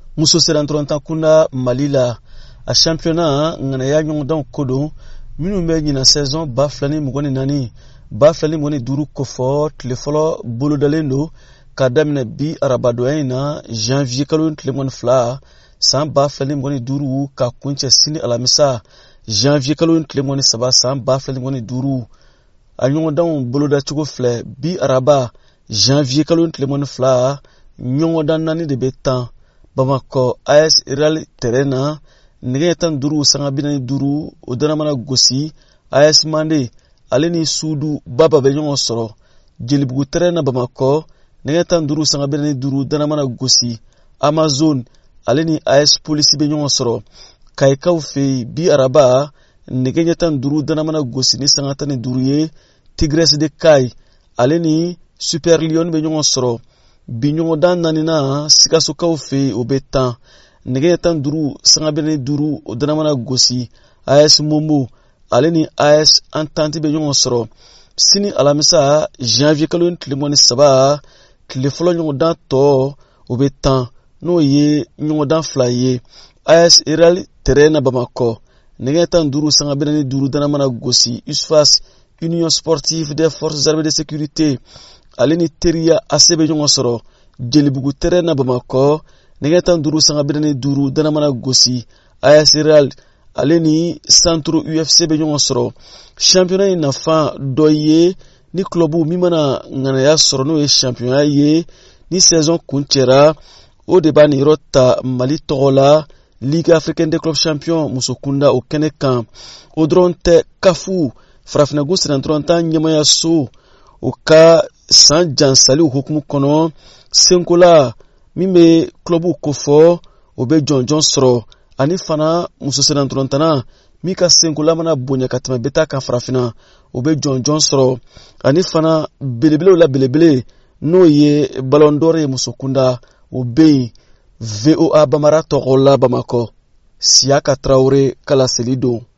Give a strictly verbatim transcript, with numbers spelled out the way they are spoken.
muso serantoronta kunda Malila a championnat ngana ya nyongdan kodo minu be nyina saison ba flani mugoni nani ba flani mugoni duru kofo tle folo bolo dalendo kadamne bi arabadoina janvier kalon tle mon fla san ba flani mugoni duru ka kunche sini alamisa janvier kalon tle mon saba san ba flani mugoni duru a nyongdan bolo da chugo fle bi araba janvier kalon tle mon fla nyongdan nani de betan Bamako A S Real Terena nige tan duru sanga binani duru odana mana gosi A S Mande aleni sudu baba be nyongo soro jelibugu Terena Bamako nige tan duru sanga binani duru dana mana gosi Amazon aleni A S Police be nyongo soro Kaikau fe bi araba nige tan duru dana mana gosi ni sanga tani duru ye Tigres de Kai aleni Super Lion be nyongo soro Binyongo dan nanina sikaso kaufe obetan nege tan duru sangabene duru odanamana gosi A S Momo aleni A S Entente be nyongo soro sini alamisa janvier kalon tlemoni saba tlefolo nyongo dan to obetan no ye nyongo dan flaye A S Real Terena Bamako nege tan duru sangabene duru danamana gosi U S F A S Union Sportive des Forces Armées de Sécurité aleni teria asebe nyongo soro jelibugu Terena Bamako negetan duru sanga bidani duru dana mana gosi A S Real aleni Centro U F C be nyongo soro championnat na fa doye ni klubu mimana ngana ya soro no e championnat ye ni saison kunchera o de bani rota Mali togola Ligue africaine des clubs champions musokunda o kenekan o dronte kafu frafina gusran dronta nyama ya so o ka san jansali hukumu kono senkola mimbe klubu kofo obe John John soro ani fana muso senan trontana mika senkola mana bonya katama beta ka frafina obe John John soro ani fana belebele la belebele no ye Ballon d'Or ye musokunda obe V O A Bamara Togola Bamako Siaka Traoré kala selido